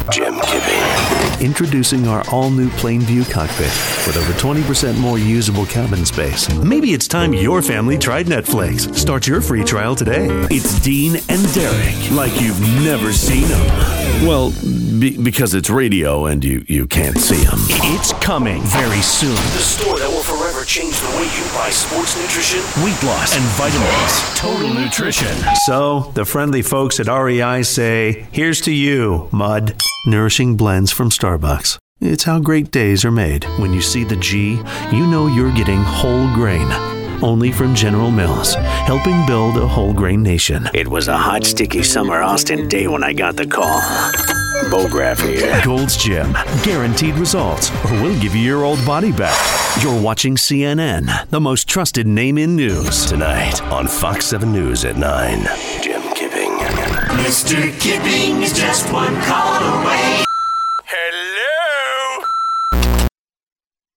Jim Kipping. Introducing our all-new Plainview cockpit with over 20% more usable cabin space. Maybe it's time your family tried Netflix. Start your free trial today. It's Dean and Derek, like you've never seen them. Well, because it's radio and you can't see them. It's coming very soon. The store that will forever change the way you buy sports nutrition, Weight loss and vitamins. Total Nutrition. So, the friendly folks at REI say, here's to you, Mud. Nourishing blends from Starbucks. It's how great days are made. When you see the G, you know you're getting whole grain. Only from General Mills, helping build a whole grain nation. It was a hot, sticky summer Austin day when I got the call. Bo Graff here. Gold's Gym. Guaranteed results, or we'll give you your old body back. You're watching CNN, the most trusted name in news. Tonight on Fox 7 News at 9. Jim Kipping. Mr. Kipping is just one call